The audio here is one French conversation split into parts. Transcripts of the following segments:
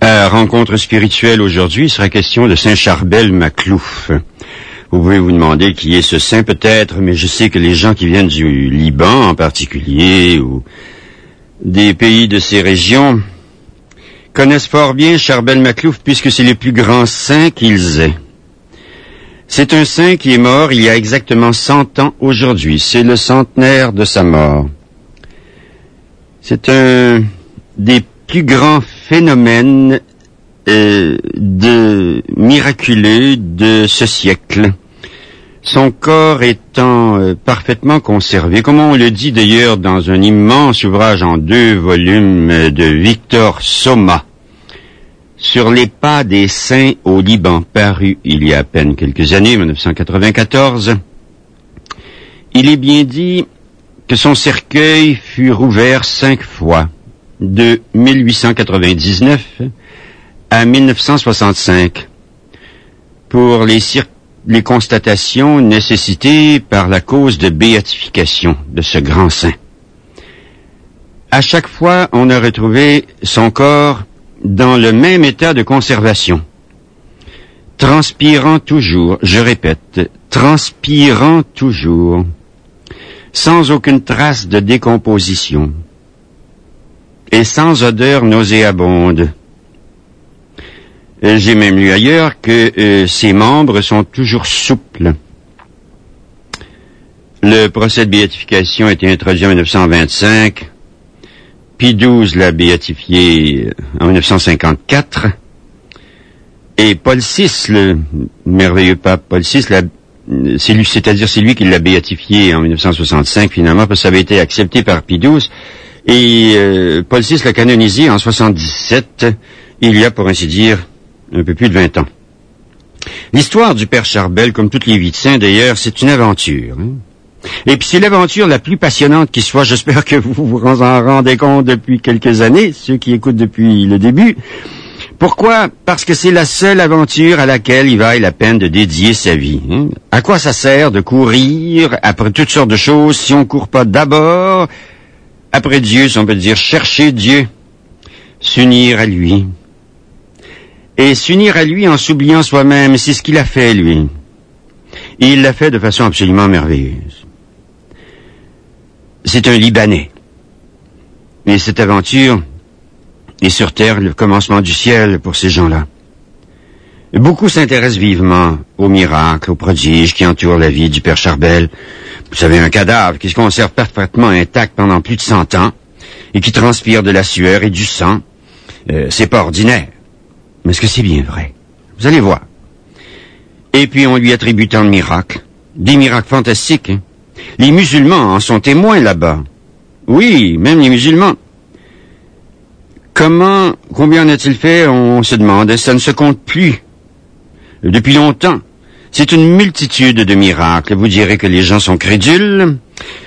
Rencontre spirituelle aujourd'hui, il sera question de Saint Charbel Makhlouf. Vous pouvez vous demander qui est ce saint peut-être, mais je sais que les gens qui viennent du Liban en particulier, ou des pays de ces régions, connaissent fort bien Charbel Makhlouf puisque c'est le plus grand saint qu'ils aient. C'est un saint qui est mort il y a exactement 100 ans aujourd'hui. C'est le centenaire de sa mort. C'est un des plus grands phénomènes miraculeux de ce siècle. Son corps étant parfaitement conservé, comme on le dit d'ailleurs dans un immense ouvrage en 2 volumes de Victor Soma, sur les pas des saints au Liban, paru il y a à peine quelques années, 1994, il est bien dit que son cercueil fut rouvert 5 fois, de 1899 à 1965, pour les constatations nécessitées par la cause de béatification de ce grand saint. À chaque fois, on a retrouvé son corps dans le même état de conservation, transpirant toujours, je répète, transpirant toujours, sans aucune trace de décomposition, et sans odeur nauséabonde. J'ai même lu ailleurs que ses membres sont toujours souples. Le procès de béatification a été introduit en 1925. Pie XII l'a béatifié en 1954. Et Paul VI, le merveilleux pape Paul VI, c'est lui qui l'a béatifié en 1965 finalement, parce que ça avait été accepté par Pie XII. Et Paul VI l'a canonisé en 1977, il y a pour ainsi dire un peu plus de 20 ans. L'histoire du Père Charbel, comme toutes les vies de saints d'ailleurs, c'est une aventure. Et puis c'est l'aventure la plus passionnante qui soit. J'espère que vous vous en rendez compte depuis quelques années, ceux qui écoutent depuis le début. Pourquoi? Parce que c'est la seule aventure à laquelle il vaille la peine de dédier sa vie. À quoi ça sert de courir après toutes sortes de choses si on court pas d'abord après Dieu, si on peut dire chercher Dieu, s'unir à lui. Et s'unir à lui en s'oubliant soi-même, c'est ce qu'il a fait, lui. Et il l'a fait de façon absolument merveilleuse. C'est un Libanais. Et cette aventure est sur terre le commencement du ciel pour ces gens-là. Beaucoup s'intéressent vivement aux miracles, aux prodiges qui entourent la vie du Père Charbel. Vous savez, un cadavre qui se conserve parfaitement intact pendant plus de 100 ans et qui transpire de la sueur et du sang, c'est pas ordinaire. Mais est-ce que c'est bien vrai? Vous allez voir. Et puis on lui attribue tant de miracles. Des miracles fantastiques. Les musulmans en sont témoins là-bas. Oui, même les musulmans. Combien en a-t-il fait? On se demande. Ça ne se compte plus. Depuis longtemps. C'est une multitude de miracles. Vous direz que les gens sont crédules.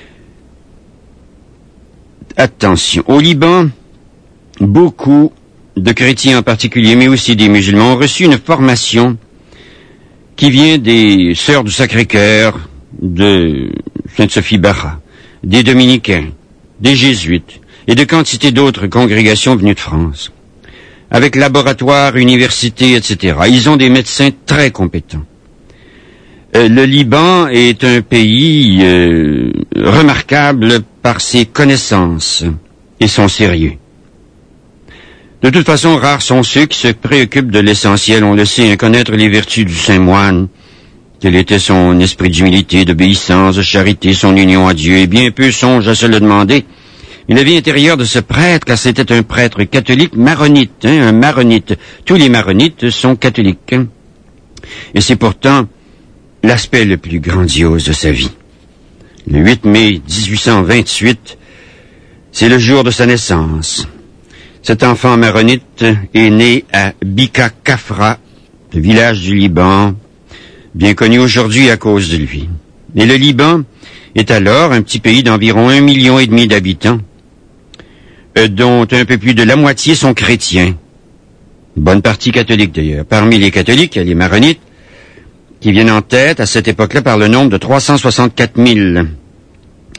Attention. Au Liban, beaucoup de chrétiens en particulier, mais aussi des musulmans, ont reçu une formation qui vient des Sœurs du Sacré-Cœur, de Sainte-Sophie Bara, des Dominicains, des Jésuites et de quantité d'autres congrégations venues de France, avec laboratoires, universités, etc. Ils ont des médecins très compétents. Le Liban est un pays remarquable par ses connaissances et son sérieux. De toute façon, rares sont ceux qui se préoccupent de l'essentiel. On le sait, connaître les vertus du saint moine, quel était son esprit d'humilité, d'obéissance, de charité, son union à Dieu, et bien peu songent à se le demander. Mais la vie intérieure de ce prêtre, car c'était un prêtre catholique maronite, un maronite. Tous les maronites sont catholiques. Et c'est pourtant l'aspect le plus grandiose de sa vie. Le 8 mai 1828, c'est le jour de sa naissance. Cet enfant maronite est né à Bika Kafra, le village du Liban, bien connu aujourd'hui à cause de lui. Et le Liban est alors un petit pays d'environ 1,5 million d'habitants, dont un peu plus de la moitié sont chrétiens. Une bonne partie catholique d'ailleurs. Parmi les catholiques, il y a les maronites, qui viennent en tête à cette époque-là par le nombre de 364 000.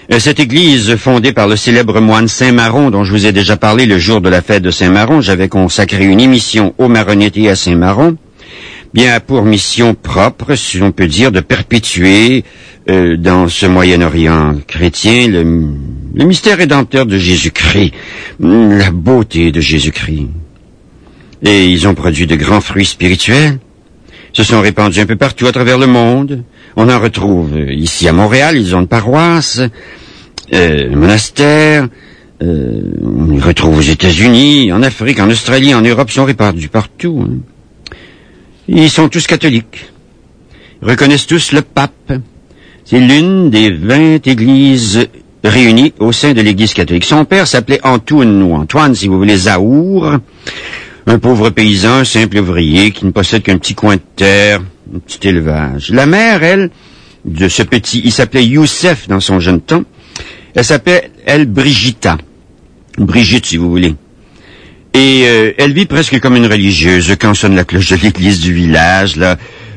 Cette église, fondée par le célèbre moine Saint-Maron, dont je vous ai déjà parlé le jour de la fête de Saint-Maron, j'avais consacré une émission aux Maronites et à Saint-Maron, bien a pour mission propre, si on peut dire, de perpétuer dans ce Moyen-Orient chrétien le mystère rédempteur de Jésus-Christ, la beauté de Jésus-Christ. Et ils ont produit de grands fruits spirituels, se sont répandus un peu partout à travers le monde. On en retrouve ici à Montréal, ils ont une paroisse, un monastère, on les retrouve aux États-Unis, en Afrique, en Australie, en Europe, ils sont répandus partout. Hein. Ils sont tous catholiques. Ils reconnaissent tous le pape. C'est l'une des 20 églises réunies au sein de l'Église catholique. Son père s'appelait Antoine, ou Antoine, si vous voulez, Zahour, un pauvre paysan, un simple ouvrier qui ne possède qu'un petit coin de terre, un petit élevage. La mère, elle, de ce petit, il s'appelait Youssef dans son jeune temps, elle s'appelait, elle, Brigitta. Brigitte, si vous voulez. Et elle vit presque comme une religieuse. Quand sonne la cloche de l'église du village, là,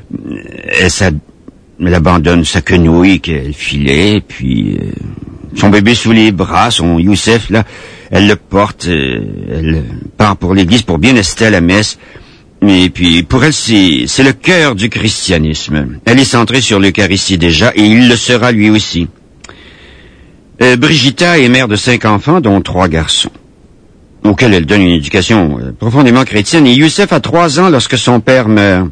elle abandonne sa quenouille qu'elle filait, puis son bébé sous les bras, son Youssef, là, elle le porte, elle part pour l'église pour bien assister à la messe. Et puis, pour elle, c'est le cœur du christianisme. Elle est centrée sur l'Eucharistie déjà, et il le sera lui aussi. Brigitta est mère de 5 enfants, dont 3 garçons, auxquels elle donne une éducation profondément chrétienne. Et Youssef a 3 ans lorsque son père meurt.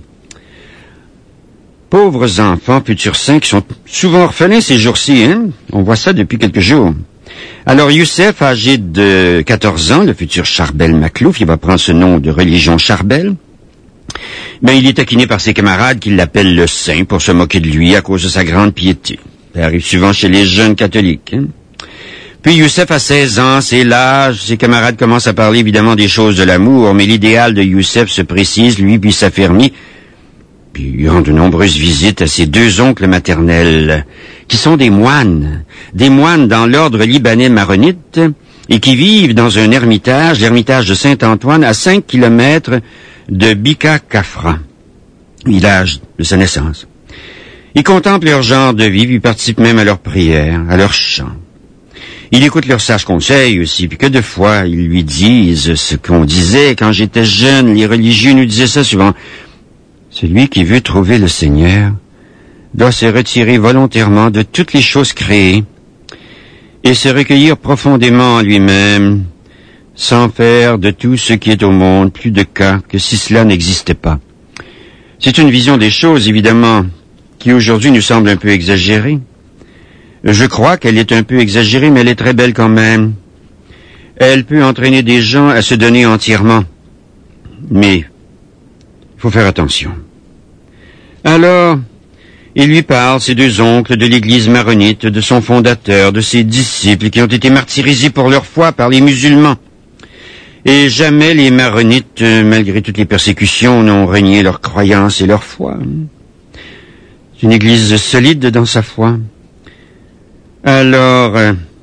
Pauvres enfants, futurs saints, qui sont souvent orphelins ces jours-ci, hein? On voit ça depuis quelques jours. Alors Youssef, âgé de 14 ans, le futur Charbel Maklouf, il va prendre ce nom de religion Charbel, mais il est taquiné par ses camarades qui l'appellent le saint pour se moquer de lui à cause de sa grande piété. Ça arrive souvent chez les jeunes catholiques. Hein? Puis Youssef a 16 ans, c'est l'âge, ses camarades commencent à parler évidemment des choses de l'amour, mais l'idéal de Youssef se précise, lui, puis s'affermit, puis il rend de nombreuses visites à ses 2 oncles maternels, qui sont des moines dans l'ordre libanais maronite, et qui vivent dans un ermitage, l'ermitage de Saint-Antoine, à 5 kilomètres de Bika Kafra, village de sa naissance. Il contemple leur genre de vie, puis participe même à leurs prières, à leurs chants. Il écoute leurs sages conseils aussi, puis que de fois ils lui disent ce qu'on disait quand j'étais jeune. Les religieux nous disaient ça souvent. Celui qui veut trouver le Seigneur doit se retirer volontairement de toutes les choses créées et se recueillir profondément en lui-même, sans faire de tout ce qui est au monde plus de cas que si cela n'existait pas. C'est une vision des choses, évidemment, qui aujourd'hui nous semble un peu exagérée. Je crois qu'elle est un peu exagérée, mais elle est très belle quand même. Elle peut entraîner des gens à se donner entièrement. Mais il faut faire attention. Alors, il lui parle, ses 2 oncles, de l'église maronite, de son fondateur, de ses disciples qui ont été martyrisés pour leur foi par les musulmans. Et jamais les maronites, malgré toutes les persécutions, n'ont renié leur croyance et leur foi. C'est une église solide dans sa foi. Alors,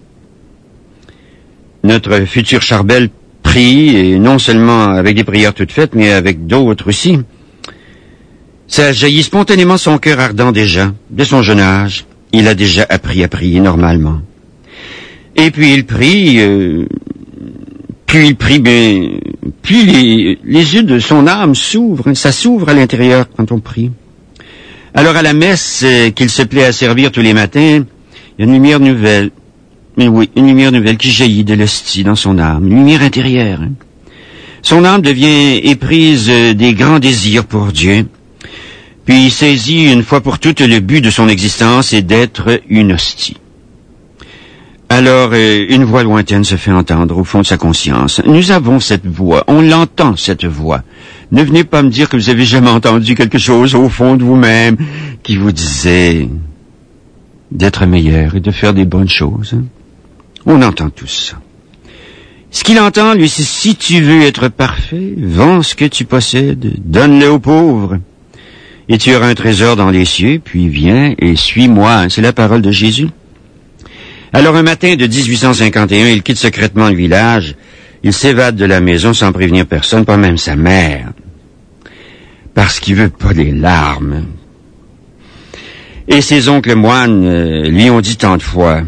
notre futur Charbel prie, et non seulement avec des prières toutes faites, mais avec d'autres aussi. Ça jaillit spontanément de son cœur ardent déjà, dès son jeune âge. Il a déjà appris à prier normalement. Et puis il prie, plus les yeux de son âme s'ouvrent, ça s'ouvre à l'intérieur quand on prie. Alors à la messe qu'il se plaît à servir tous les matins, il y a une lumière nouvelle, mais oui, une lumière nouvelle qui jaillit de l'hostie dans son âme, une lumière intérieure. Hein. Son âme devient éprise des grands désirs pour Dieu, puis il saisit une fois pour toutes le but de son existence est d'être une hostie. Alors, une voix lointaine se fait entendre au fond de sa conscience. Nous avons cette voix, on l'entend cette voix. Ne venez pas me dire que vous avez jamais entendu quelque chose au fond de vous-même qui vous disait d'être meilleur et de faire des bonnes choses. On entend tout ça. Ce qu'il entend, lui, c'est si tu veux être parfait, vends ce que tu possèdes, donne-le aux pauvres, et tu auras un trésor dans les cieux, puis viens et suis-moi. C'est la parole de Jésus. Alors un matin de 1851, il quitte secrètement le village. Il s'évade de la maison sans prévenir personne, pas même sa mère, parce qu'il veut pas les larmes. Et ses oncles moines lui ont dit tant de fois,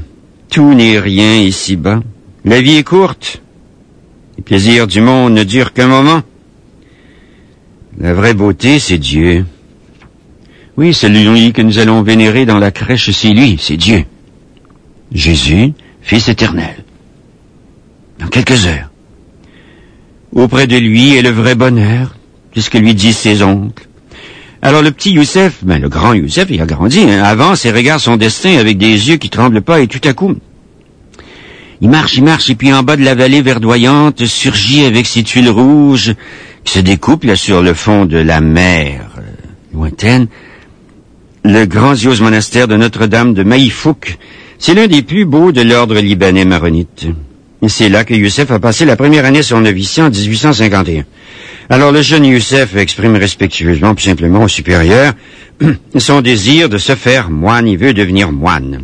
Tout n'est rien ici-bas. La vie est courte. Les plaisirs du monde ne durent qu'un moment. La vraie beauté, c'est Dieu. Oui, celui que nous allons vénérer dans la crèche, c'est lui, c'est Dieu. Jésus, Fils éternel. Dans quelques heures. Auprès de lui est le vrai bonheur, c'est ce que lui disent ses oncles. Alors le petit Youssef, le grand Youssef, il a grandi, avance et regarde son destin avec des yeux qui tremblent pas, et tout à coup, il marche, et puis en bas de la vallée verdoyante, surgit avec ses tuiles rouges, qui se découpent là sur le fond de la mer lointaine, le grandiose monastère de Notre-Dame de Maïfouk. C'est l'un des plus beaux de l'ordre libanais maronite. Et c'est là que Youssef a passé la première année de son noviciat en 1851. Alors le jeune Youssef exprime respectueusement, puis simplement au supérieur, son désir de se faire moine. Il veut devenir moine.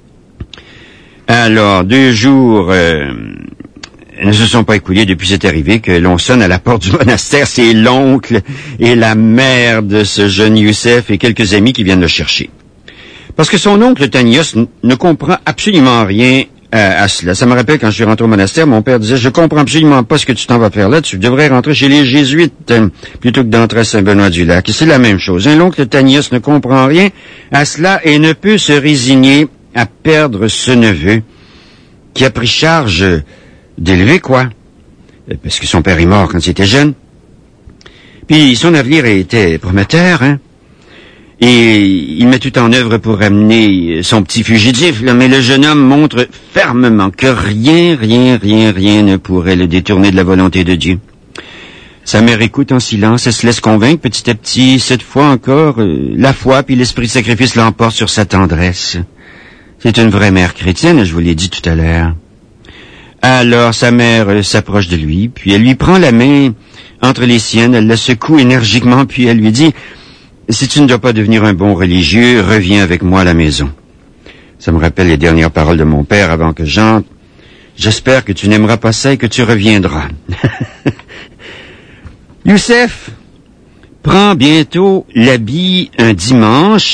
Alors, 2 jours ne se sont pas écoulés depuis cette arrivée que l'on sonne à la porte du monastère. C'est l'oncle et la mère de ce jeune Youssef et quelques amis qui viennent le chercher. Parce que son oncle Tanios ne comprend absolument rien à cela. Ça me rappelle quand je suis rentré au monastère, mon père disait, je comprends absolument pas ce que tu t'en vas faire là, tu devrais rentrer chez les jésuites plutôt que d'entrer à Saint-Benoît-du-Lac. Et c'est la même chose. L'oncle Tanios ne comprend rien à cela et ne peut se résigner à perdre ce neveu qui a pris charge d'élever quoi? Parce que son père est mort quand il était jeune. Puis son avenir était prometteur, hein? Et il met tout en œuvre pour ramener son petit fugitif, là, mais le jeune homme montre fermement que rien ne pourrait le détourner de la volonté de Dieu. Sa mère écoute en silence, elle se laisse convaincre petit à petit, cette fois encore, la foi puis l'esprit de sacrifice l'emporte sur sa tendresse. C'est une vraie mère chrétienne, je vous l'ai dit tout à l'heure. Alors sa mère s'approche de lui, puis elle lui prend la main entre les siennes, elle la secoue énergiquement, puis elle lui dit « Si tu ne dois pas devenir un bon religieux, reviens avec moi à la maison. » Ça me rappelle les dernières paroles de mon père avant que j'entre. « J'espère que tu n'aimeras pas ça et que tu reviendras. » Youssef prend bientôt l'habit un dimanche,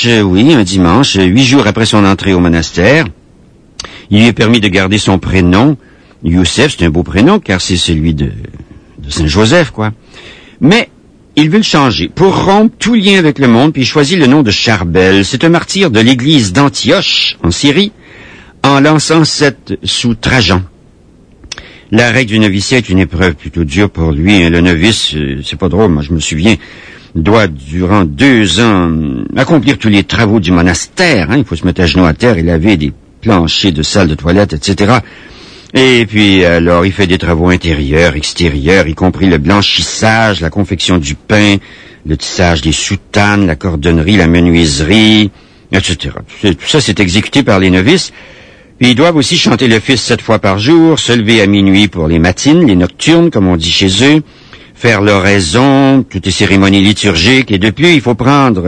8 jours après son entrée au monastère. Il lui est permis de garder son prénom. Youssef, c'est un beau prénom, car c'est celui de Saint-Joseph, quoi. Mais il veut le changer pour rompre tout lien avec le monde, puis il choisit le nom de Charbel. C'est un martyr de l'église d'Antioche, en Syrie, en l'an 107 sous Trajan. La règle du noviciat est une épreuve plutôt dure pour lui. Le novice, c'est pas drôle, moi je me souviens, doit durant 2 ans accomplir tous les travaux du monastère. Il faut se mettre à genoux à terre et laver des planchers de salle de toilette, etc. Et puis, alors, il fait des travaux intérieurs, extérieurs, y compris le blanchissage, la confection du pain, le tissage des soutanes, la cordonnerie, la menuiserie, etc. Tout ça, c'est exécuté par les novices. Puis, ils doivent aussi chanter l'office 7 fois par jour, se lever à minuit pour les matines, les nocturnes, comme on dit chez eux, faire l'oraison, toutes les cérémonies liturgiques, et depuis, il faut prendre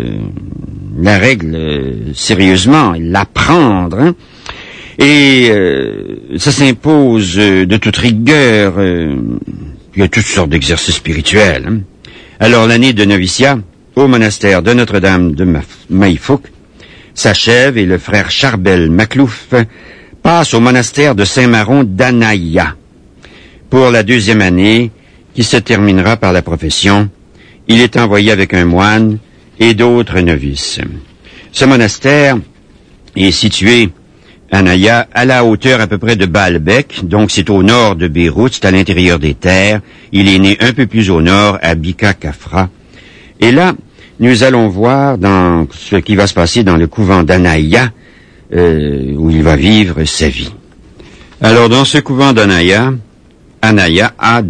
la règle sérieusement, l'apprendre, hein. Et ça s'impose de toute rigueur. Il y a toutes sortes d'exercices spirituels. Hein. Alors l'année de noviciat au monastère de Notre-Dame de Maïfouk s'achève et le frère Charbel Maklouf passe au monastère de Saint-Maron d'Anaïa. Pour la 2e année, qui se terminera par la profession, il est envoyé avec un moine et d'autres novices. Ce monastère est situé Anaïa, à la hauteur à peu près de Baalbek, donc c'est au nord de Beyrouth, c'est à l'intérieur des terres. Il est né un peu plus au nord, à Bika Kafra. Et là, nous allons voir dans ce qui va se passer dans le couvent d'Anaïa, où il va vivre sa vie. Alors, dans ce couvent d'Anaïa, Anaïa,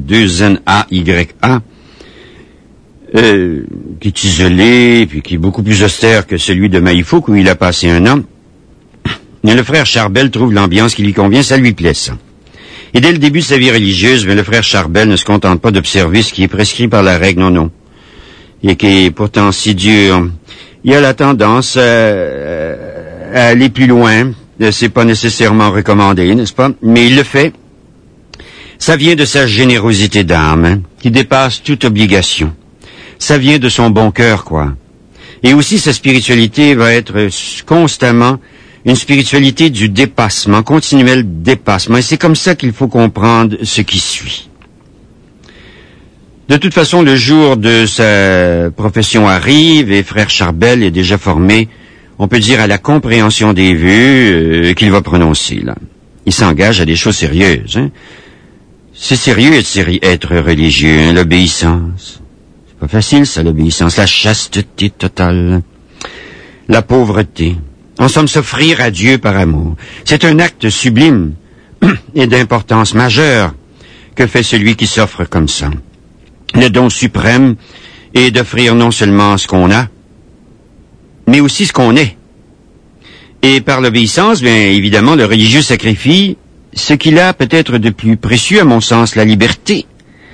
A2NAYA, qui est isolé, puis qui est beaucoup plus austère que celui de Maïfouk, où il a passé 1 an, mais le frère Charbel trouve l'ambiance qui lui convient, ça lui plaît, ça. Et dès le début de sa vie religieuse, mais le frère Charbel ne se contente pas d'observer ce qui est prescrit par la règle, non. Et qui est pourtant si dur. Il a la tendance à aller plus loin. C'est pas nécessairement recommandé, n'est-ce pas? Mais il le fait. Ça vient de sa générosité d'âme, hein, qui dépasse toute obligation. Ça vient de son bon cœur, quoi. Et aussi, sa spiritualité va être constamment une spiritualité du dépassement, continuel dépassement. Et c'est comme ça qu'il faut comprendre ce qui suit. De toute façon, le jour de sa profession arrive et frère Charbel est déjà formé, on peut dire, à la compréhension des vues qu'il va prononcer, là. Il s'engage à des choses sérieuses, hein. C'est sérieux être religieux, hein, l'obéissance. C'est pas facile, ça, l'obéissance. La chasteté totale. La pauvreté. En somme, s'offrir à Dieu par amour. C'est un acte sublime et d'importance majeure que fait celui qui s'offre comme ça. Le don suprême est d'offrir non seulement ce qu'on a, mais aussi ce qu'on est. Et par l'obéissance, bien évidemment, le religieux sacrifie ce qu'il a peut-être de plus précieux, à mon sens, la liberté.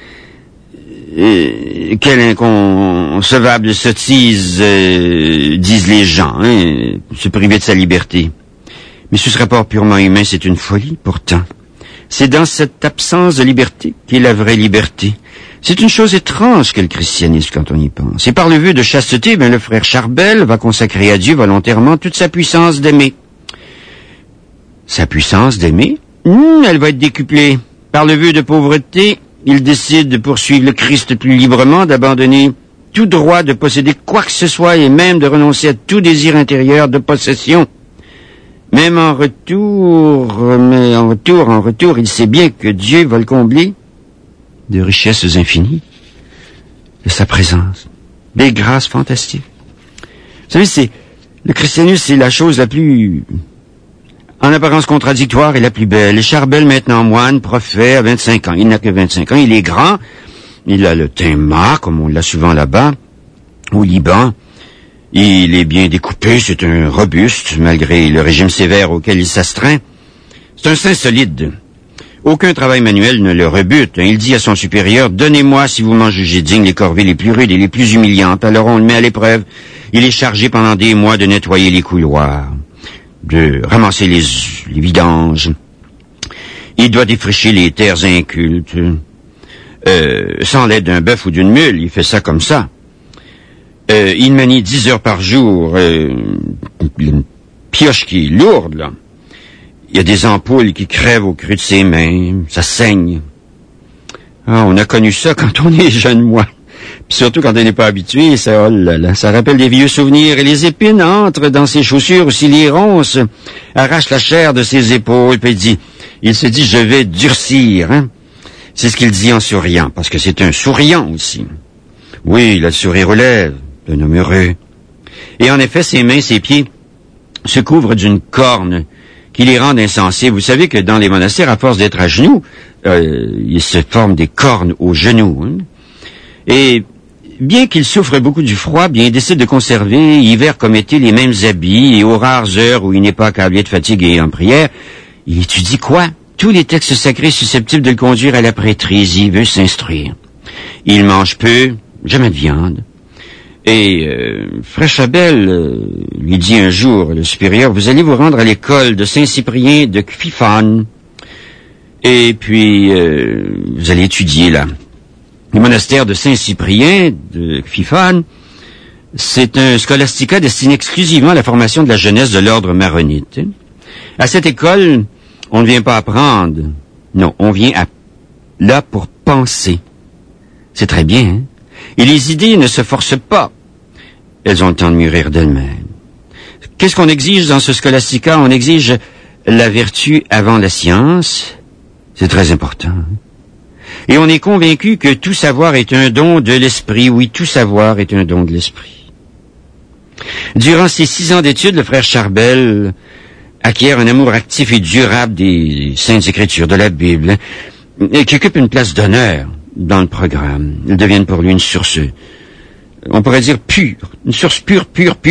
Quelle inconcevable sottise, disent les gens, hein, se priver de sa liberté. Mais ce rapport purement humain, c'est une folie, pourtant. C'est dans cette absence de liberté qu'est la vraie liberté. C'est une chose étrange que le christianisme, quand on y pense. Et par le vœu de chasteté, ben, le frère Charbel va consacrer à Dieu volontairement toute sa puissance d'aimer. Sa puissance d'aimer, elle va être décuplée. Par le vœu de pauvreté, il décide de poursuivre le Christ plus librement, d'abandonner tout droit de posséder quoi que ce soit et même de renoncer à tout désir intérieur de possession. Même en retour, il sait bien que Dieu va le combler de richesses infinies, de sa présence, des grâces fantastiques. Vous savez, le christianisme, c'est la chose la plus, en apparence contradictoire et la plus belle. Et Charbel, maintenant moine, prophète, à 25 ans. Il n'a que 25 ans. Il est grand. Il a le teint mat, comme on l'a souvent là-bas, au Liban. Il est bien découpé. C'est un robuste, malgré le régime sévère auquel il s'astreint. C'est un saint solide. Aucun travail manuel ne le rebute. Il dit à son supérieur, « Donnez-moi, si vous m'en jugez digne, les corvées les plus rudes et les plus humiliantes. » Alors on le met à l'épreuve. Il est chargé pendant des mois de nettoyer les couloirs, de ramasser les vidanges. Il doit défricher les terres incultes. Sans l'aide d'un bœuf ou d'une mule, il fait ça comme ça. Il manie 10 heures par jour. Une pioche qui est lourde, là. Il y a des ampoules qui crèvent au creux de ses mains. Ça saigne. Ah, on a connu ça quand on est jeune, moi. Puis surtout quand on n'est pas habitué, ça, oh là là, ça rappelle des vieux souvenirs. Et les épines entrent dans ses chaussures aussi, les ronces arrachent la chair de ses épaules. Puis il se dit, je vais durcir. Hein? C'est ce qu'il dit en souriant, parce que c'est un souriant aussi. Oui, il a le sourire aux lèvres, d'un homme heureux. Et en effet, ses mains, ses pieds se couvrent d'une corne qui les rend insensés. Vous savez que dans les monastères, à force d'être à genoux, il se forme des cornes aux genoux. Hein? Et bien qu'il souffre beaucoup du froid, bien il décide de conserver, hiver comme été, les mêmes habits, et aux rares heures où il n'est pas accablé de fatigue et en prière, il étudie quoi? Tous les textes sacrés susceptibles de le conduire à la prêtrise. Il veut s'instruire. Il mange peu, jamais de viande. Et frère Charbel lui dit un jour, le supérieur, vous allez vous rendre à l'école de Saint-Cyprien de Cfifane. Et puis, vous allez étudier là. Le monastère de Saint-Cyprien de Cfifane, c'est un scholastica destiné exclusivement à la formation de la jeunesse de l'ordre maronite. À cette école, on ne vient pas apprendre. Non, on vient là pour penser. C'est très bien, hein? Et les idées ne se forcent pas. Elles ont le temps de mûrir d'elles-mêmes. Qu'est-ce qu'on exige dans ce scholastica? On exige la vertu avant la science. C'est très important. Hein? Et on est convaincu que tout savoir est un don de l'esprit. Oui, tout savoir est un don de l'esprit. Durant ces 6 ans d'études, le frère Charbel acquiert un amour actif et durable des Saintes Écritures, de la Bible, et qui occupe une place d'honneur dans le programme. Ils deviennent pour lui une source, on pourrait dire pure, une source pure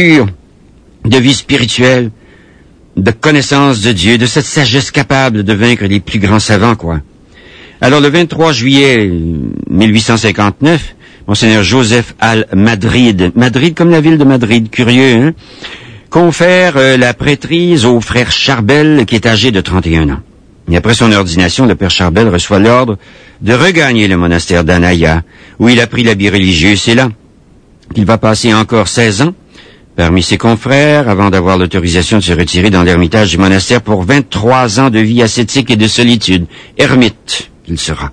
de vie spirituelle, de connaissance de Dieu, de cette sagesse capable de vaincre les plus grands savants, quoi. Alors, le 23 juillet 1859, Monseigneur Joseph al-Madrid, Madrid comme la ville de Madrid, curieux, hein, confère la prêtrise au frère Charbel, qui est âgé de 31 ans. Et après son ordination, le père Charbel reçoit l'ordre de regagner le monastère d'Anaya, où il a pris l'habit religieux. C'est là qu'il va passer encore 16 ans, parmi ses confrères avant d'avoir l'autorisation de se retirer dans l'ermitage du monastère pour 23 ans de vie ascétique et de solitude. Ermite qu'il sera.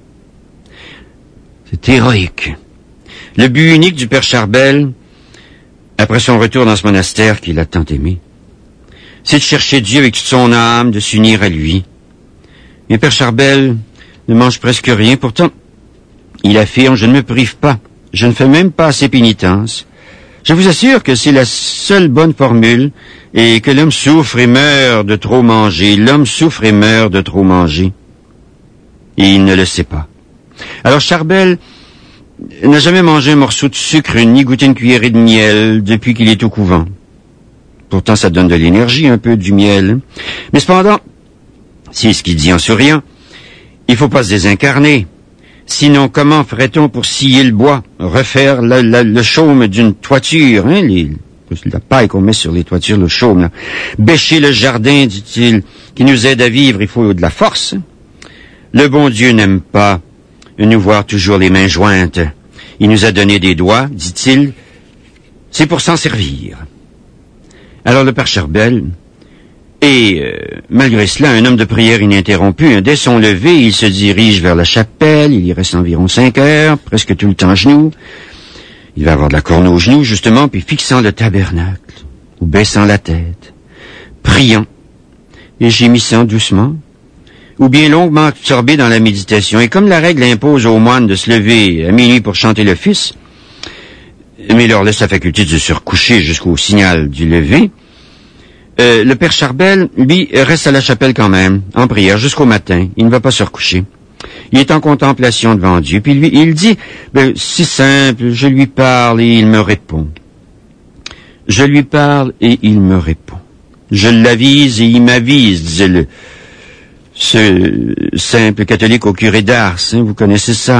C'est héroïque. Le but unique du père Charbel, après son retour dans ce monastère qu'il a tant aimé, c'est de chercher Dieu avec toute son âme, de s'unir à lui. Mais père Charbel ne mange presque rien, pourtant il affirme, je ne me prive pas, je ne fais même pas assez pénitence. Je vous assure que c'est la seule bonne formule et que l'homme souffre et meurt de trop manger. L'homme souffre et meurt de trop manger. Et il ne le sait pas. Alors Charbel n'a jamais mangé un morceau de sucre ni goûté une cuillerée de miel depuis qu'il est au couvent. Pourtant, ça donne de l'énergie, un peu du miel. Mais cependant, c'est ce qu'il dit en souriant, il faut pas se désincarner. Sinon, comment ferait-on pour scier le bois, refaire le chaume d'une toiture, la paille qu'on met sur les toitures, le chaume, là. Bêcher le jardin, dit-il, qui nous aide à vivre, il faut de la force. Le bon Dieu n'aime pas nous voir toujours les mains jointes. Il nous a donné des doigts, dit-il, c'est pour s'en servir. Alors le père Charbel est, malgré cela, un homme de prière ininterrompu. Dès son lever, il se dirige vers la chapelle, il y reste environ 5 heures, presque tout le temps à genoux. Il va avoir de la corne aux genoux, justement, puis fixant le tabernacle, ou baissant la tête, priant et gémissant doucement, ou bien longuement absorbé dans la méditation. Et comme la règle impose aux moines de se lever à minuit pour chanter l'office, mais leur laisse la faculté de se recoucher jusqu'au signal du lever, le père Charbel, lui, reste à la chapelle quand même, en prière, jusqu'au matin. Il ne va pas se recoucher. Il est en contemplation devant Dieu. Puis lui, il dit, c'est simple, je lui parle et il me répond. Je lui parle et il me répond. Je l'avise et il m'avise, disait ce simple catholique au curé d'Ars, vous connaissez ça.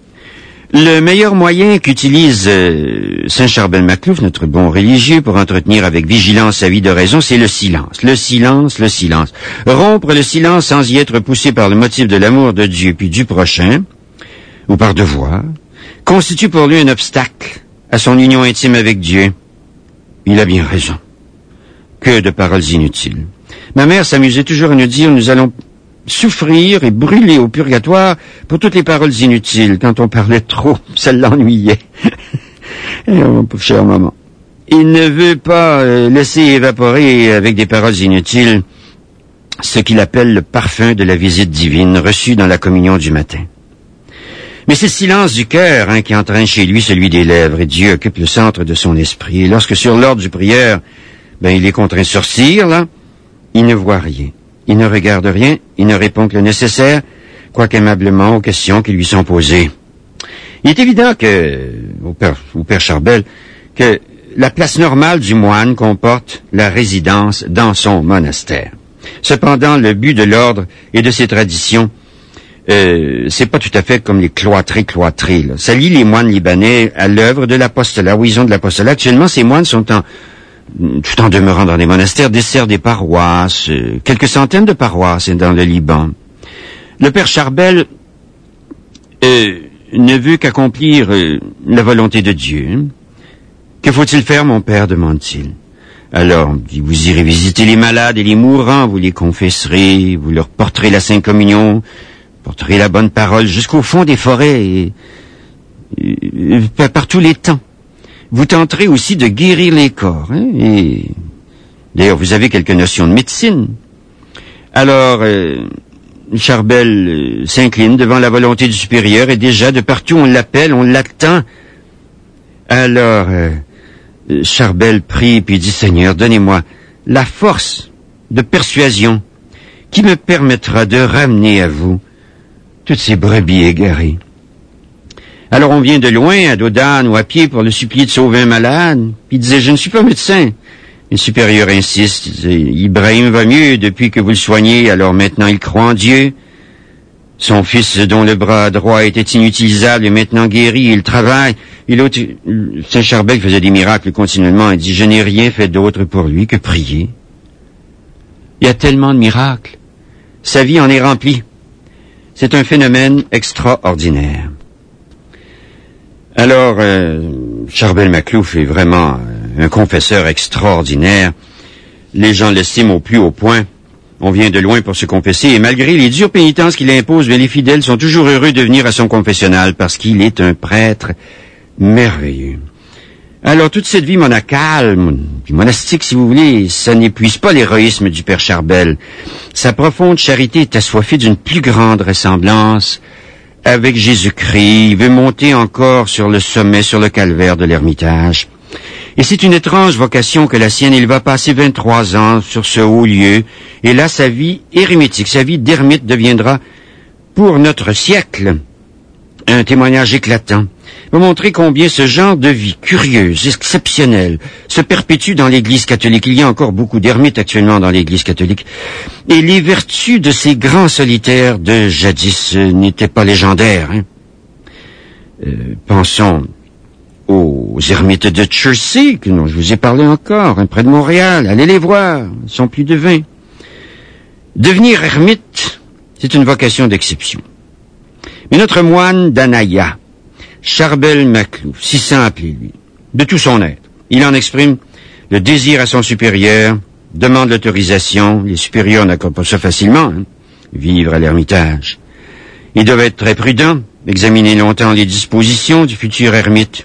Le meilleur moyen qu'utilise Saint Charbel Maclouf, notre bon religieux, pour entretenir avec vigilance sa vie de raison, c'est le silence. Le silence, le silence. Rompre le silence sans y être poussé par le motif de l'amour de Dieu puis du prochain, ou par devoir, constitue pour lui un obstacle à son union intime avec Dieu. Il a bien raison. Que de paroles inutiles. Ma mère s'amusait toujours à nous dire, nous allons souffrir et brûler au purgatoire pour toutes les paroles inutiles. Quand on parlait trop, ça l'ennuyait. Mon pauvre cher maman. Il ne veut pas laisser évaporer avec des paroles inutiles ce qu'il appelle le parfum de la visite divine reçue dans la communion du matin. Mais c'est le silence du cœur qui entraîne chez lui celui des lèvres, et Dieu occupe le centre de son esprit. Et lorsque sur l'ordre du prieur, il est contraint de sortir, là, il ne voit rien. Il ne regarde rien, il ne répond que le nécessaire, quoiqu'aimablement aux questions qui lui sont posées. Il est évident que, au père Charbel, que la place normale du moine comporte la résidence dans son monastère. Cependant, le but de l'ordre et de ses traditions, c'est pas tout à fait comme les cloîtrés, là. Ça lie les moines libanais à l'œuvre de l'apostolat, où ils ont de l'apostolat. Actuellement, ces moines sont tout en demeurant dans des monastères, desservent des paroisses, quelques centaines de paroisses dans le Liban. Le père Charbel ne veut qu'accomplir la volonté de Dieu. Que faut-il faire, mon père, demande-t-il. Alors, vous irez visiter les malades et les mourants, vous les confesserez, vous leur porterez la Sainte Communion, porterez la bonne parole jusqu'au fond des forêts et par tous les temps. Vous tenterez aussi de guérir les corps. Et d'ailleurs, vous avez quelques notions de médecine. Alors, Charbel s'incline devant la volonté du supérieur et déjà, de partout, on l'appelle, on l'attend. Alors, Charbel prie puis dit, Seigneur, donnez-moi la force de persuasion qui me permettra de ramener à vous toutes ces brebis égarées. Alors on vient de loin, à dos d'âne ou à pied, pour le supplier de sauver un malade. Puis il disait, je ne suis pas médecin. Le supérieur insiste, il disait, Ibrahim va mieux depuis que vous le soignez, alors maintenant il croit en Dieu. Son fils, dont le bras droit était inutilisable, est maintenant guéri, il travaille. Et l'autre, Saint Charbel faisait des miracles continuellement. Il dit, je n'ai rien fait d'autre pour lui que prier. Il y a tellement de miracles. Sa vie en est remplie. C'est un phénomène extraordinaire. Alors, Charbel Maclouf est vraiment un confesseur extraordinaire. Les gens l'estiment au plus haut point. On vient de loin pour se confesser, et malgré les dures pénitences qu'il impose, les fidèles sont toujours heureux de venir à son confessionnal, parce qu'il est un prêtre merveilleux. Alors, toute cette vie monacale, monastique si vous voulez, ça n'épuise pas l'héroïsme du Père Charbel. Sa profonde charité est assoiffée d'une plus grande ressemblance avec Jésus-Christ. Il veut monter encore sur le sommet, sur le calvaire de l'Ermitage. Et c'est une étrange vocation que la sienne. Il va passer 23 ans sur ce haut lieu, et là, sa vie érémitique, sa vie d'ermite deviendra, pour notre siècle, un témoignage éclatant. Va montrer combien ce genre de vie curieuse, exceptionnelle, se perpétue dans l'Église catholique. Il y a encore beaucoup d'ermites actuellement dans l'Église catholique. Et les vertus de ces grands solitaires de jadis n'étaient pas légendaires. Pensons aux ermites de Chertsey, dont je vous ai parlé encore, près de Montréal. Allez les voir, ils sont plus de 20. Devenir ermite, c'est une vocation d'exception. Mais notre moine d'Anaya, Charbel Maclou, 600 appelé lui, de tout son être, il en exprime le désir à son supérieur, demande l'autorisation. Les supérieurs n'accordent pas ça facilement, vivre à l'ermitage. Il doit être très prudent, examiner longtemps les dispositions du futur ermite.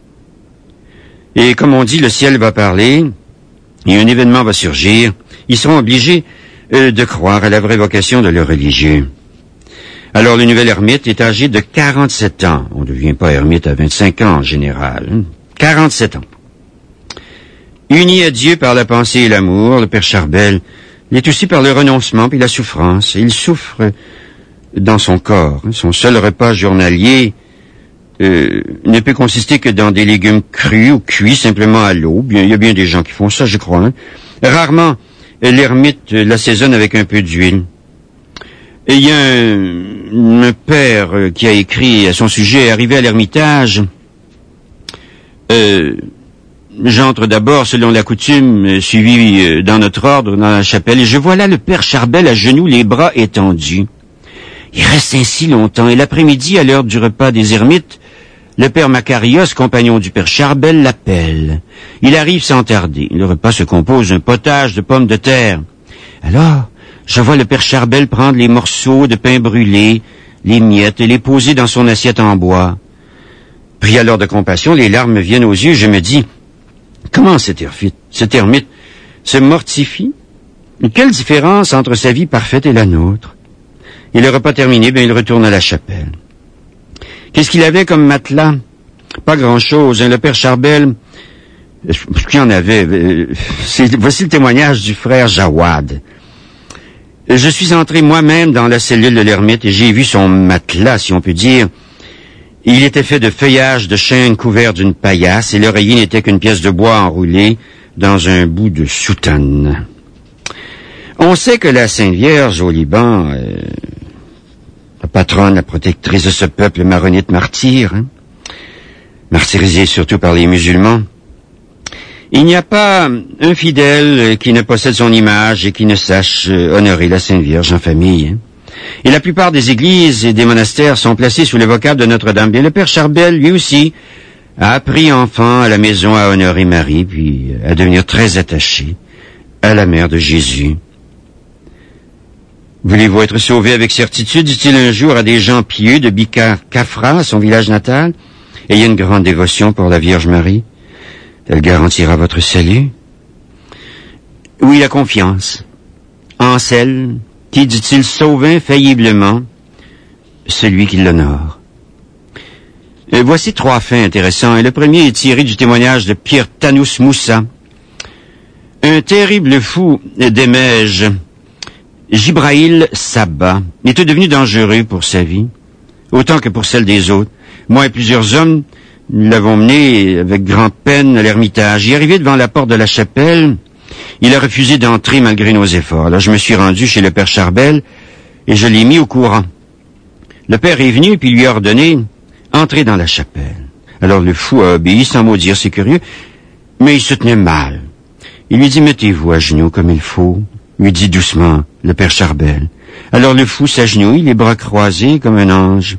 Et comme on dit, le ciel va parler, et un événement va surgir. Ils seront obligés de croire à la vraie vocation de leur religieux. Alors, le nouvel ermite est âgé de 47 ans. On ne devient pas ermite à 25 ans en général. 47 ans. Uni à Dieu par la pensée et l'amour, le Père Charbel l'est aussi par le renoncement et la souffrance. Il souffre dans son corps. Son seul repas journalier ne peut consister que dans des légumes crus ou cuits simplement à l'eau. Il y a bien des gens qui font ça, je crois. Rarement, l'ermite l'assaisonne avec un peu d'huile. Et il y a un père qui a écrit à son sujet, arrivé à l'ermitage, j'entre d'abord, selon la coutume, suivi dans notre ordre, dans la chapelle, et je vois là le Père Charbel à genoux, les bras étendus. Il reste ainsi longtemps, et l'après-midi, à l'heure du repas des ermites, le Père Macarios, compagnon du Père Charbel, l'appelle. Il arrive sans tarder. Le repas se compose d'un potage de pommes de terre. Alors, je vois le Père Charbel prendre les morceaux de pain brûlé, les miettes, et les poser dans son assiette en bois. Pris alors de compassion, les larmes me viennent aux yeux, je me dis, comment cet ermite se mortifie? Quelle différence entre sa vie parfaite et la nôtre? Et le repas terminé, il retourne à la chapelle. Qu'est-ce qu'il avait comme matelas? Pas grand-chose. Le Père Charbel, ce qu'il y en avait, voici le témoignage du frère Jawad. Je suis entré moi-même dans la cellule de l'ermite et j'ai vu son matelas, si on peut dire. Il était fait de feuillage de chêne couvert d'une paillasse et l'oreiller n'était qu'une pièce de bois enroulée dans un bout de soutane. On sait que la Sainte Vierge au Liban, la patronne, la protectrice de ce peuple maronite martyr, martyrisé surtout par les musulmans, il n'y a pas un fidèle qui ne possède son image et qui ne sache honorer la Sainte Vierge en famille. Et la plupart des églises et des monastères sont placés sous le vocable de Notre-Dame. Et le Père Charbel, lui aussi, a appris enfant à la maison à honorer Marie, puis à devenir très attaché à la mère de Jésus. Voulez-vous être sauvé avec certitude, dit-il un jour à des gens pieux de Bikar-Kafra, son village natal. Ayez une grande dévotion pour la Vierge Marie. Elle garantira votre salut. Oui, la confiance en celle qui, dit-il, sauve infailliblement celui qui l'honore. Voici 3 faits intéressants. Et le premier est tiré du témoignage de Pierre Tanous Moussa. Un terrible fou d'Emège, Jibraïl Sabba, était devenu dangereux pour sa vie, autant que pour celle des autres. Moi et plusieurs hommes, nous l'avons mené avec grande peine à l'ermitage. Y arrivé devant la porte de la chapelle, il a refusé d'entrer malgré nos efforts. Alors je me suis rendu chez le Père Charbel et je l'ai mis au courant. Le Père est venu puis lui a ordonné « Entrez dans la chapelle ». Alors le fou a obéi sans mot dire, c'est curieux, mais il se tenait mal. Il lui dit « Mettez-vous à genoux comme il faut », lui dit doucement le Père Charbel. Alors le fou s'agenouille, les bras croisés comme un ange.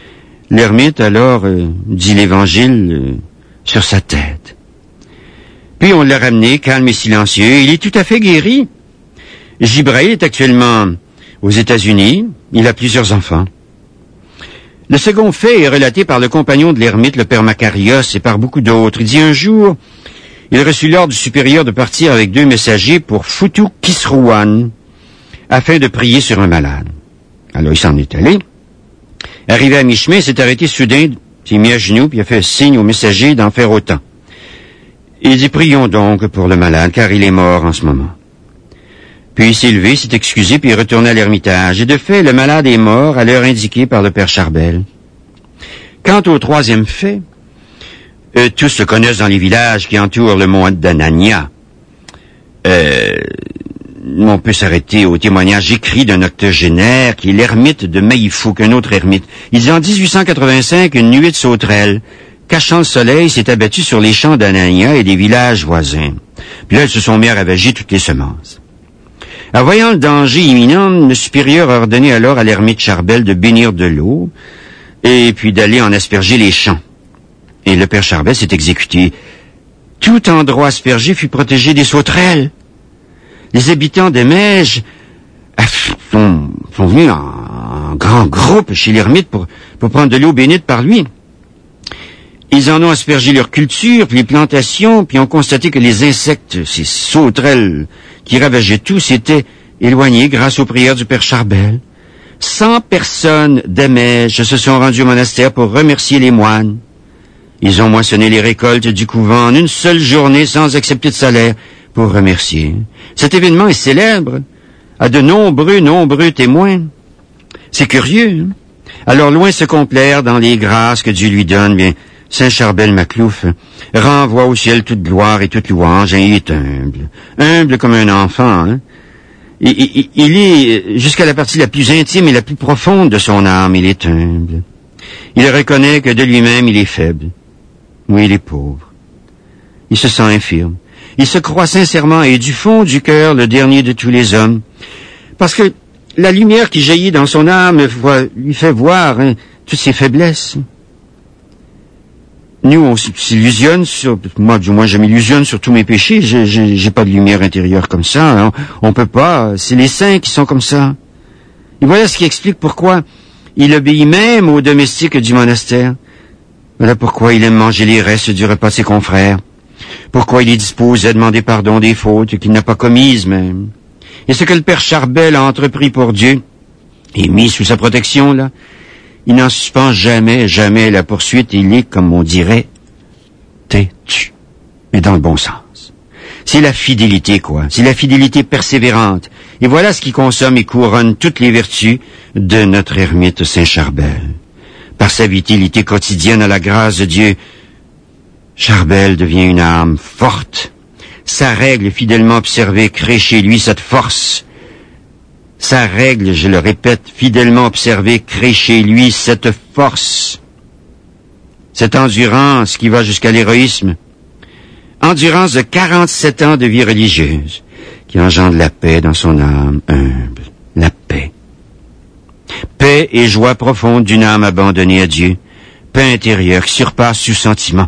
L'ermite alors dit l'Évangile sur sa tête. Puis on l'a ramené, calme et silencieux. Il est tout à fait guéri. Jibraïl est actuellement aux États-Unis. Il a plusieurs enfants. Le second fait est relaté par le compagnon de l'ermite, le père Macarios, et par beaucoup d'autres. Il dit un jour, il reçut l'ordre du supérieur de partir avec 2 messagers pour Futu Kisrouan, afin de prier sur un malade. Alors il s'en est allé. Arrivé à mi-chemin, il s'est arrêté soudain, s'est mis à genoux, puis il a fait signe aux messagers d'en faire autant. Il dit, prions donc pour le malade, car il est mort en ce moment. Puis il s'est levé, s'est excusé, puis il est retourné à l'ermitage. Et de fait, le malade est mort à l'heure indiquée par le père Charbel. Quant au troisième fait, tous le connaissent dans les villages qui entourent le mont d'Anania. On peut s'arrêter au témoignage écrit d'un octogénaire qui est l'ermite de Maïfouk, un autre ermite. Il dit en 1885, une nuée de sauterelles, cachant le soleil, s'est abattue sur les champs d'Anania et des villages voisins. Puis là, elles se sont mis à ravager toutes les semences. En voyant le danger imminent, le supérieur a ordonné alors à l'ermite Charbel de bénir de l'eau et puis d'aller en asperger les champs. Et le père Charbel s'est exécuté. Tout endroit aspergé fut protégé des sauterelles. Les habitants des Mèges sont venus en grand groupe chez l'ermite pour prendre de l'eau bénite par lui. Ils en ont aspergé leurs cultures, puis les plantations, puis ont constaté que les insectes, ces sauterelles qui ravageaient tout, s'étaient éloignés grâce aux prières du père Charbel. 100 personnes des Mèges se sont rendues au monastère pour remercier les moines. Ils ont moissonné les récoltes du couvent en une seule journée sans accepter de salaire pour remercier. Cet événement est célèbre, a de nombreux témoins. C'est curieux, hein? Alors, loin de se complaire dans les grâces que Dieu lui donne, bien, Saint Charbel Maclouf renvoie au ciel toute gloire et toute louange, et il est humble comme un enfant. Hein? Il est jusqu'à la partie la plus intime et la plus profonde de son âme, il est humble. Il reconnaît que de lui-même il est faible. Oui, il est pauvre. Il se sent infirme. Il se croit sincèrement et du fond du cœur le dernier de tous les hommes. Parce que la lumière qui jaillit dans son âme lui fait voir toutes ses faiblesses. Nous, on s'illusionne moi, du moins, je m'illusionne sur tous mes péchés. J'ai pas de lumière intérieure comme ça. Hein. On peut pas. C'est les saints qui sont comme ça. Et voilà ce qui explique pourquoi il obéit même aux domestiques du monastère. Voilà pourquoi il aime manger les restes du repas de ses confrères. Pourquoi il est disposé à demander pardon des fautes qu'il n'a pas commises même. Et ce que le père Charbel a entrepris pour Dieu est mis sous sa protection, là. Il n'en suspend jamais la poursuite. Il est, comme on dirait, têtu. Mais dans le bon sens. C'est la fidélité, quoi. C'est la fidélité persévérante. Et voilà ce qui consomme et couronne toutes les vertus de notre ermite Saint Charbel. Par sa vitalité quotidienne à la grâce de Dieu, Charbel devient une âme forte. Sa règle fidèlement observée crée chez lui cette force. Sa règle, je le répète, fidèlement observée, crée chez lui cette force, cette endurance qui va jusqu'à l'héroïsme. Endurance de 47 ans de vie religieuse, qui engendre la paix dans son âme humble. La paix. Paix et joie profonde d'une âme abandonnée à Dieu. Paix intérieure qui surpasse tout sentiment.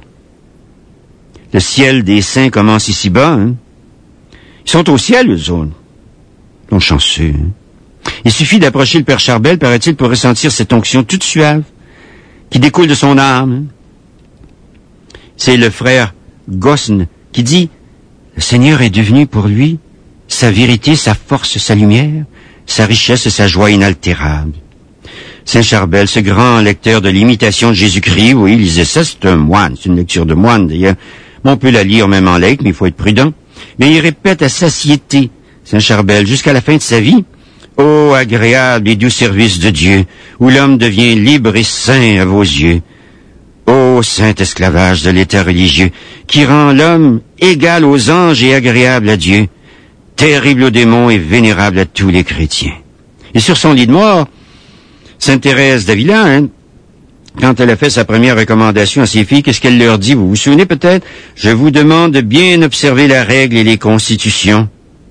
Le ciel des saints commence ici-bas. Hein? Ils sont au ciel, eux autres. Ils sont chanceux. Hein? Il suffit d'approcher le père Charbel, paraît-il, pour ressentir cette onction toute suave qui découle de son âme. C'est le frère Gosn qui dit « Le Seigneur est devenu pour lui sa vérité, sa force, sa lumière, sa richesse et sa joie inaltérable. » Saint Charbel, ce grand lecteur de l'imitation de Jésus-Christ, oui, il lisait ça, c'est un moine, c'est une lecture de moine d'ailleurs. On peut la lire même en lettres, mais il faut être prudent. Mais il répète à satiété, Saint Charbel, jusqu'à la fin de sa vie, ô agréable et doux service de Dieu, où l'homme devient libre et saint à vos yeux. Ô saint esclavage de l'état religieux, qui rend l'homme égal aux anges et agréable à Dieu, terrible aux démons et vénérable à tous les chrétiens. Et sur son lit de mort, Sainte Thérèse d'Avila, quand elle a fait sa première recommandation à ses filles, qu'est-ce qu'elle leur dit? Vous vous souvenez peut-être? Je vous demande de bien observer la règle et les constitutions.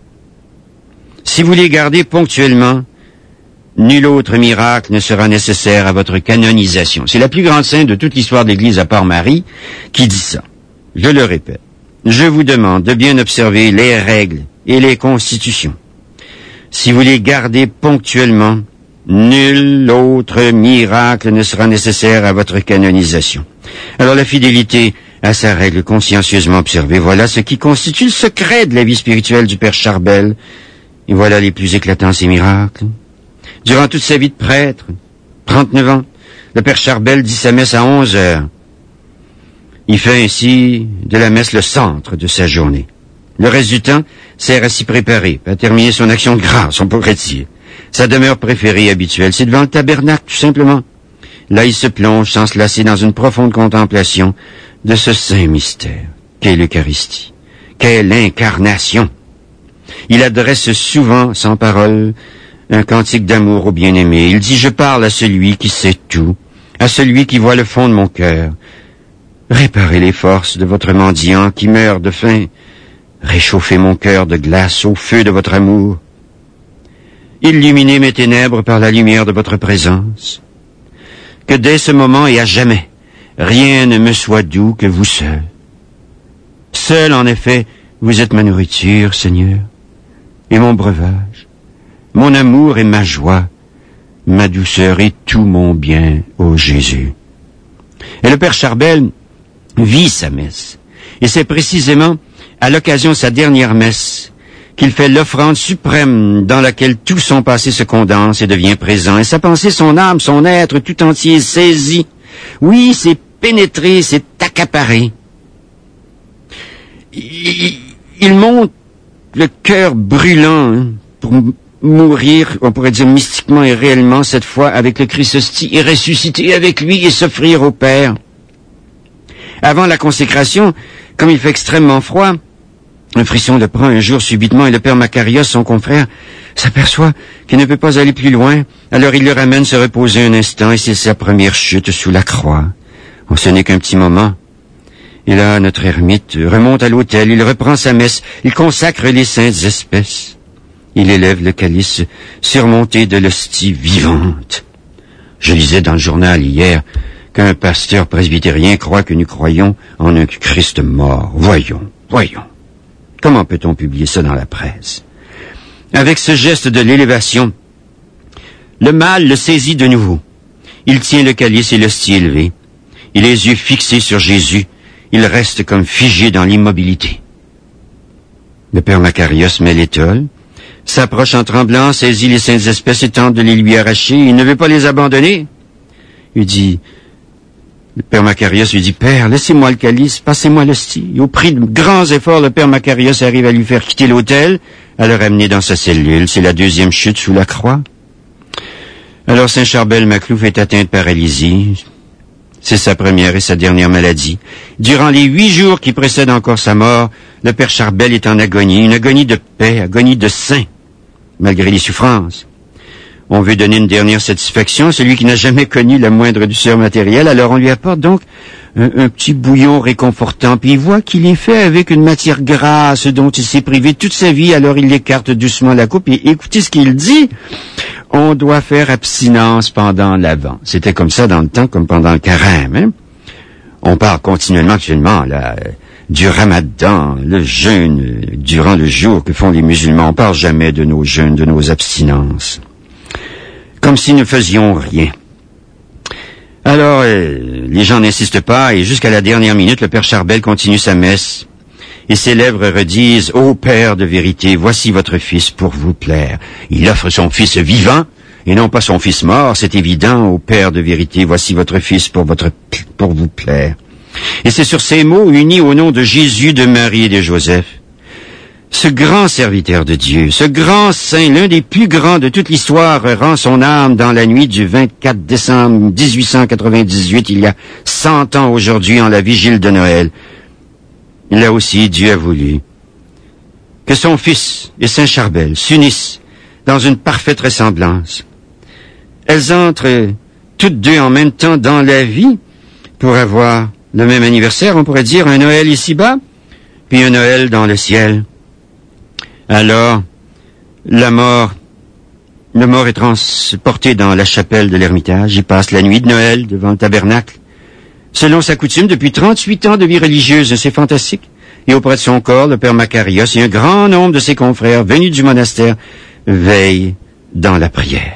Si vous les gardez ponctuellement, nul autre miracle ne sera nécessaire à votre canonisation. C'est la plus grande sainte de toute l'histoire de l'Église à part Marie qui dit ça. Je le répète. je vous demande de bien observer les règles et les constitutions. Si vous les gardez ponctuellement, nul autre miracle ne sera nécessaire à votre canonisation. Alors la fidélité à sa règle consciencieusement observée, voilà ce qui constitue le secret de la vie spirituelle du Père Charbel. Et voilà les plus éclatants ces miracles. Durant toute sa vie de prêtre, 39 ans, le Père Charbel dit sa messe à 11 heures. Il fait ainsi de la messe le centre de sa journée. Le reste du temps sert à s'y préparer, à terminer son action de grâce, on pourrait dire. Sa demeure préférée habituelle, c'est devant le tabernacle, tout simplement. Là, il se plonge sans se lasser dans une profonde contemplation de ce saint mystère qu'est l'Eucharistie, qu'est l'incarnation. Il adresse souvent, sans parole, un cantique d'amour au bien-aimé. Il dit « Je parle à celui qui sait tout, à celui qui voit le fond de mon cœur. Réparez les forces de votre mendiant qui meurt de faim. Réchauffez mon cœur de glace au feu de votre amour. Illuminez mes ténèbres par la lumière de votre présence. Que dès ce moment et à jamais, rien ne me soit doux que vous seul. Seul, en effet, vous êtes ma nourriture, Seigneur, et mon breuvage, mon amour et ma joie, ma douceur et tout mon bien, ô Jésus. » Et le Père Charbel vit sa messe. Et c'est précisément à l'occasion de sa dernière messe qu'il fait l'offrande suprême dans laquelle tout son passé se condense et devient présent. Et sa pensée, son âme, son être tout entier est saisi. Oui, c'est pénétré, c'est accaparé. Il monte le cœur brûlant pour mourir, on pourrait dire mystiquement et réellement, cette fois avec le Christ hostie, et ressusciter avec lui et s'offrir au Père. Avant la consécration, comme il fait extrêmement froid, un frisson le prend un jour subitement et le Père Macarios, son confrère, s'aperçoit qu'il ne peut pas aller plus loin. Alors il le ramène se reposer un instant et c'est sa première chute sous la croix. Oh, ce n'est qu'un petit moment. Et là, notre ermite remonte à l'autel, il reprend sa messe, il consacre les saintes espèces. Il élève le calice surmonté de l'hostie vivante. Je lisais dans le journal hier qu'un pasteur presbytérien croit que nous croyons en un Christ mort. Voyons. Comment peut-on publier ça dans la presse? Avec ce geste de l'élévation, le mal le saisit de nouveau. Il tient le calice et l'hostie élevée. Et les yeux fixés sur Jésus, il reste comme figé dans l'immobilité. Le Père Macarios met l'étole, s'approche en tremblant, saisit les saintes espèces et tente de les lui arracher. Il ne veut pas les abandonner. Le Père Macarios lui dit, « Père, laissez-moi le calice, passez-moi l'hostie. » Et au prix de grands efforts, le Père Macarios arrive à lui faire quitter l'autel, à le ramener dans sa cellule. C'est la deuxième chute sous la croix. Alors Saint Charbel Maclouf est atteint de paralysie. C'est sa première et sa dernière maladie. Durant les 8 jours qui précèdent encore sa mort, le Père Charbel est en agonie, une agonie de paix, agonie de saint, malgré les souffrances. On veut donner une dernière satisfaction à celui qui n'a jamais connu la moindre douceur matérielle, alors on lui apporte donc un petit bouillon réconfortant, puis il voit qu'il est fait avec une matière grasse dont il s'est privé toute sa vie, alors il écarte doucement la coupe, et écoutez ce qu'il dit, on doit faire abstinence pendant l'Avent. C'était comme ça dans le temps, comme pendant le carême. Hein? On parle continuellement actuellement du ramadan, le jeûne durant le jour que font les musulmans. On parle jamais de nos jeûnes, de nos abstinences. Comme si nous faisions rien. Alors, les gens n'insistent pas, et jusqu'à la dernière minute, le Père Charbel continue sa messe, et ses lèvres redisent « Ô Père de vérité, voici votre Fils pour vous plaire. » Il offre son Fils vivant, et non pas son Fils mort, c'est évident. « Ô Père de vérité, voici votre Fils pour vous plaire. » Et c'est sur ces mots, unis au nom de Jésus, de Marie et de Joseph, ce grand serviteur de Dieu, ce grand saint, l'un des plus grands de toute l'histoire, rend son âme dans la nuit du 24 décembre 1898, il y a 100 ans aujourd'hui, en la vigile de Noël. Là aussi, Dieu a voulu que son Fils et Saint Charbel s'unissent dans une parfaite ressemblance. Elles entrent toutes deux en même temps dans la vie pour avoir le même anniversaire, on pourrait dire un Noël ici-bas, puis un Noël dans le ciel. Alors, le mort est transporté dans la chapelle de l'Ermitage. Il passe la nuit de Noël devant le tabernacle. Selon sa coutume, depuis 38 ans de vie religieuse, c'est fantastique. et auprès de son corps, le père Macarios et un grand nombre de ses confrères venus du monastère veillent dans la prière.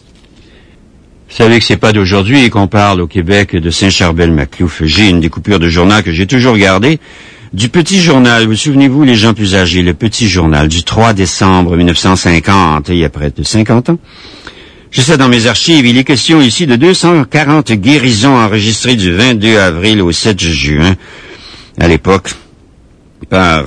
Vous savez que c'est pas d'aujourd'hui qu'on parle au Québec de Saint-Charbel-Maclouf. J'ai une découpure de journal que j'ai toujours gardée, du Petit Journal. Vous souvenez-vous, les gens plus âgés, le Petit Journal du 3 décembre 1950, il y a près de 50 ans. J'ai ça dans mes archives. Il est question ici de 240 guérisons enregistrées du 22 avril au 7 juin, à l'époque, par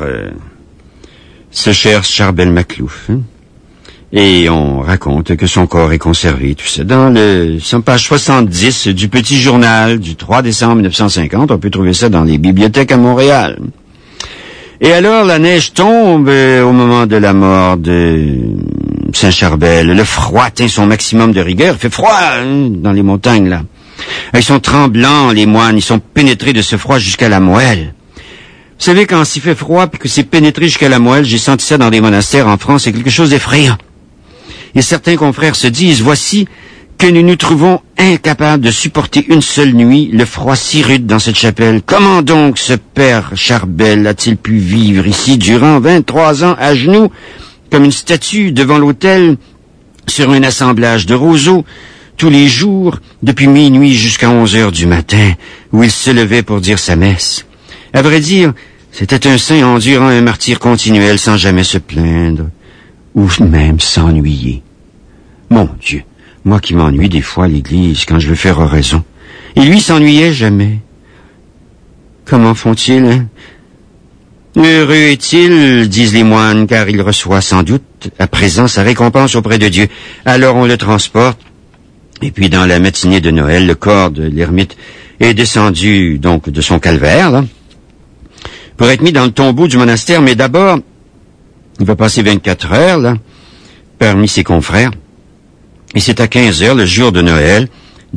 ce cher Charbel-Maclouf. Et on raconte que son corps est conservé, tout ça. Dans page 70 du Petit Journal du 3 décembre 1950, on peut trouver ça dans les bibliothèques à Montréal. Et alors, la neige tombe au moment de la mort de Saint-Charbel. Le froid atteint son maximum de rigueur. Il fait froid dans les montagnes, là. Ils sont tremblants, les moines. Ils sont pénétrés de ce froid jusqu'à la moelle. Vous savez, quand s'il fait froid et que c'est pénétré jusqu'à la moelle, j'ai senti ça dans des monastères en France, c'est quelque chose d'effrayant. Et certains confrères se disent, voici que nous nous trouvons incapables de supporter une seule nuit le froid si rude dans cette chapelle. Comment donc ce père Charbel a-t-il pu vivre ici durant 23 ans à genoux, comme une statue devant l'autel, sur un assemblage de roseaux, tous les jours, depuis minuit jusqu'à 11 heures du matin, où il se levait pour dire sa messe? À vrai dire, c'était un saint endurant un martyre continuel sans jamais se plaindre, ou même s'ennuyer. Mon Dieu, moi qui m'ennuie des fois à l'église quand je veux faire oraison. Et lui s'ennuyait jamais. Comment font-ils, hein? Heureux est-il, disent les moines, car il reçoit sans doute à présent sa récompense auprès de Dieu. Alors on le transporte, et puis dans la matinée de Noël, le corps de l'ermite est descendu donc de son calvaire, là, pour être mis dans le tombeau du monastère, mais d'abord, il va passer 24 heures, là, parmi ses confrères, et c'est à 15 heures, le jour de Noël,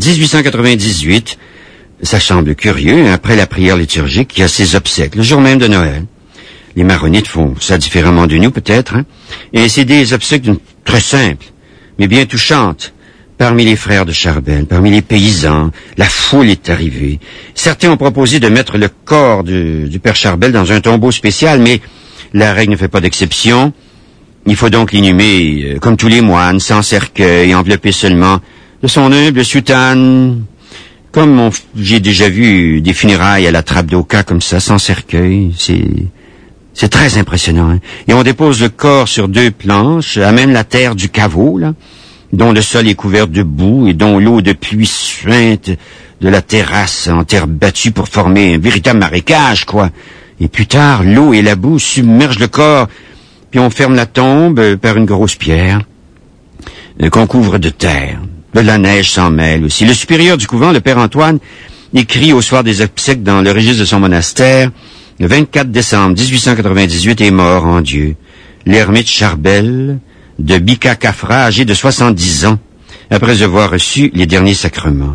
1898, ça semble curieux, après la prière liturgique, il y a ses obsèques, le jour même de Noël. Les maronites font ça différemment de nous, peut-être, hein? Et c'est des obsèques très simples, mais bien touchantes. Parmi les frères de Charbel, parmi les paysans, la foule est arrivée. Certains ont proposé de mettre le corps du père Charbel dans un tombeau spécial, mais la règle ne fait pas d'exception. Il faut donc l'inhumer, comme tous les moines, sans cercueil, enveloppé seulement de son humble soutane. Comme j'ai déjà vu des funérailles à la trappe d'Oka comme ça, sans cercueil, c'est très impressionnant. Hein? Et on dépose le corps sur 2 planches, à même la terre du caveau, là, dont le sol est couvert de boue et dont l'eau de pluie suinte de la terrasse en terre battue pour former un véritable marécage, quoi. Et plus tard, l'eau et la boue submergent le corps, puis on ferme la tombe par une grosse pierre qu'on couvre de terre. De la neige s'en mêle aussi. Le supérieur du couvent, le père Antoine, écrit au soir des obsèques dans le registre de son monastère, le 24 décembre 1898 est mort en Dieu. L'ermite Charbel de Bika-Kafra, âgé de 70 ans, après avoir reçu les derniers sacrements.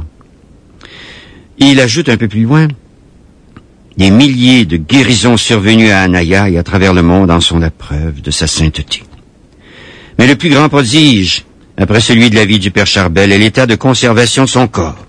Et il ajoute un peu plus loin, des milliers de guérisons survenues à Anaya et à travers le monde en sont la preuve de sa sainteté. Mais le plus grand prodige, après celui de la vie du père Charbel, est l'état de conservation de son corps.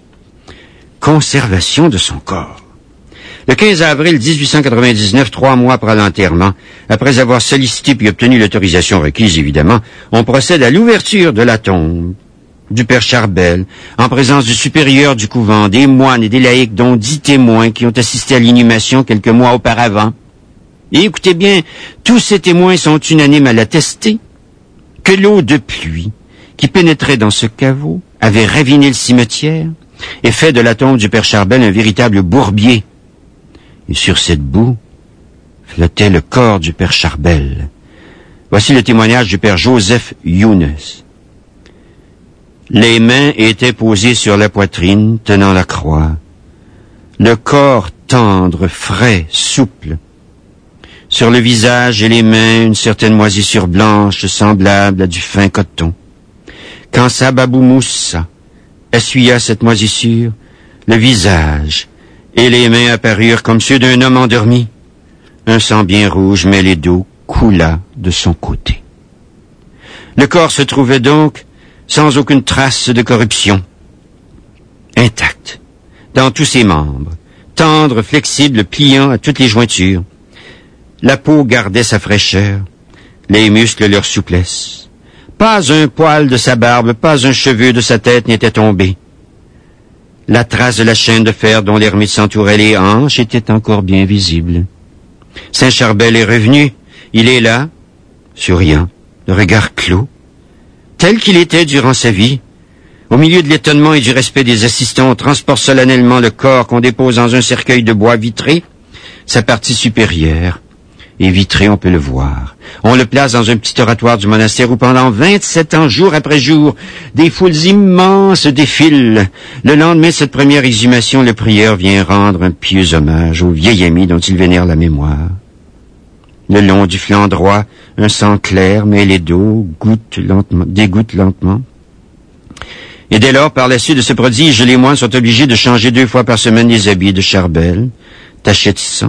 Conservation de son corps. Le 15 avril 1899, 3 mois après l'enterrement, après avoir sollicité puis obtenu l'autorisation requise, évidemment, on procède à l'ouverture de la tombe du père Charbel, en présence du supérieur du couvent, des moines et des laïcs, dont 10 témoins qui ont assisté à l'inhumation quelques mois auparavant. Et écoutez bien, tous ces témoins sont unanimes à l'attester que l'eau de pluie qui pénétrait dans ce caveau avait raviné le cimetière et fait de la tombe du père Charbel un véritable bourbier. Et sur cette boue flottait le corps du père Charbel. Voici le témoignage du père Joseph Younes. Les mains étaient posées sur la poitrine, tenant la croix. Le corps tendre, frais, souple. Sur le visage et les mains, une certaine moisissure blanche semblable à du fin coton. Quand Sababou Moussa essuya cette moisissure, le visage et les mains apparurent comme ceux d'un homme endormi. Un sang bien rouge mêlé d'eau coula de son côté. Le corps se trouvait donc sans aucune trace de corruption, intact, dans tous ses membres, tendre, flexible, pliant à toutes les jointures. La peau gardait sa fraîcheur, les muscles leur souplesse. Pas un poil de sa barbe, pas un cheveu de sa tête n'était tombé. La trace de la chaîne de fer dont l'ermite s'entourait les hanches était encore bien visible. Saint Charbel est revenu. Il est là, souriant, le regard clos, tel qu'il était durant sa vie. Au milieu de l'étonnement et du respect des assistants, on transporte solennellement le corps qu'on dépose dans un cercueil de bois vitré. Sa partie supérieure est vitrée, on peut le voir. On le place dans un petit oratoire du monastère où pendant 27 ans, jour après jour, des foules immenses défilent. Le lendemain de cette première exhumation, le prieur vient rendre un pieux hommage au vieil ami dont il vénère la mémoire. Le long du flanc droit, un sang clair mêlé d'eau dégoutte lentement. Et dès lors, par la suite de ce prodige, les moines sont obligés de changer 2 fois par semaine les habits de Charbel, tachés de sang.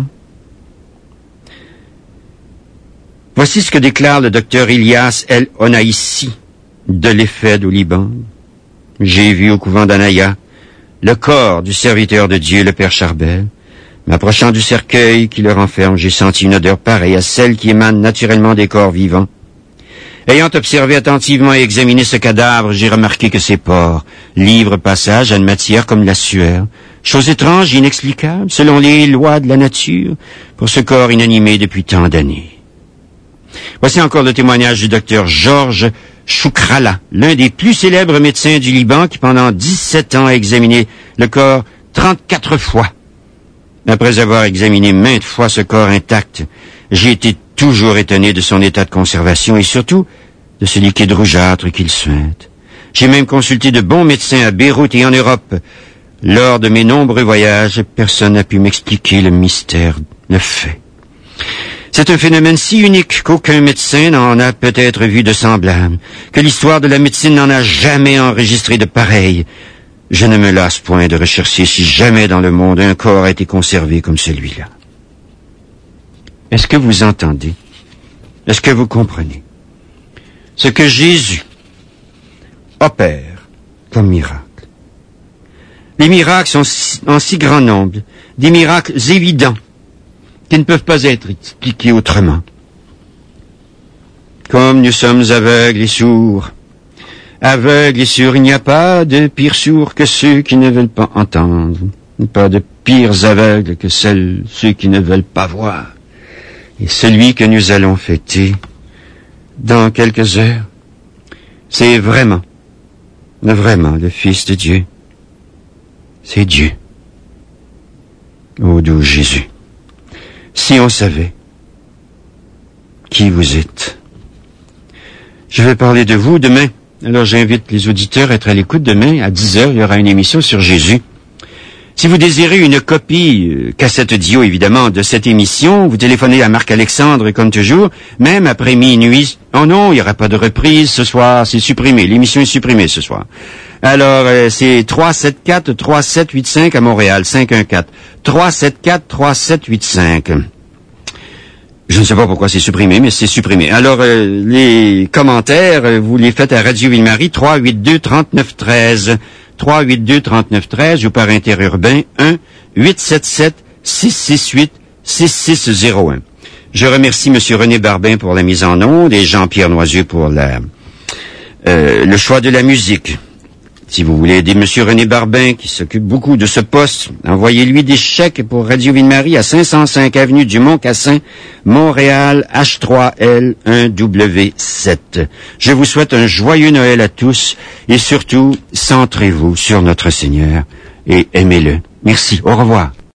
Voici ce que déclare le docteur Ilyas El Onaïssi de l'Ephède au Liban. J'ai vu au couvent d'Anaya le corps du serviteur de Dieu, le père Charbel. M'approchant du cercueil qui le renferme, j'ai senti une odeur pareille à celle qui émane naturellement des corps vivants. Ayant observé attentivement et examiné ce cadavre, j'ai remarqué que ses pores livrent passage à une matière comme la sueur. Chose étrange et inexplicable, selon les lois de la nature, pour ce corps inanimé depuis tant d'années. Voici encore le témoignage du docteur Georges Choukrala, l'un des plus célèbres médecins du Liban qui pendant 17 ans a examiné le corps 34 fois. Après avoir examiné maintes fois ce corps intact, j'ai été toujours étonné de son état de conservation et surtout de ce liquide rougeâtre qu'il suinte. J'ai même consulté de bons médecins à Beyrouth et en Europe. Lors de mes nombreux voyages, personne n'a pu m'expliquer le mystère, le fait. C'est un phénomène si unique qu'aucun médecin n'en a peut-être vu de semblable, que l'histoire de la médecine n'en a jamais enregistré de pareil. Je ne me lasse point de rechercher si jamais dans le monde un corps a été conservé comme celui-là. Est-ce que vous entendez? Est-ce que vous comprenez? Ce que Jésus opère comme miracle. Les miracles sont en si grand nombre, des miracles évidents, qui ne peuvent pas être expliqués autrement. Comme nous sommes aveugles et sourds, il n'y a pas de pire sourds que ceux qui ne veulent pas entendre, pas de pires aveugles que ceux qui ne veulent pas voir. Et celui que nous allons fêter dans quelques heures, c'est vraiment le Fils de Dieu. C'est Dieu. Ô doux Jésus, si on savait qui vous êtes. Je vais parler de vous demain. Alors j'invite les auditeurs à être à l'écoute demain. À 10h, il y aura une émission sur Jésus. Si vous désirez une copie, cassette audio évidemment, de cette émission, vous téléphonez à Marc-Alexandre comme toujours, même après minuit. Oh non, il n'y aura pas de reprise ce soir, c'est supprimé. L'émission est supprimée ce soir. Alors, c'est 374-3785 à Montréal, 514-374-3785. Je ne sais pas pourquoi c'est supprimé, mais c'est supprimé. Alors, les commentaires, vous les faites à Radio Ville-Marie, 382-3913. 382-3913 ou par interurbain 1-877-668-6601. Je remercie M. René Barbin pour la mise en onde et Jean-Pierre Noisieux pour le choix de la musique. Si vous voulez aider M. René Barbin, qui s'occupe beaucoup de ce poste, envoyez-lui des chèques pour Radio Ville-Marie à 505 avenue du Mont-Cassin, Montréal, H3L1W7. Je vous souhaite un joyeux Noël à tous et surtout, centrez-vous sur notre Seigneur et aimez-le. Merci. Au revoir.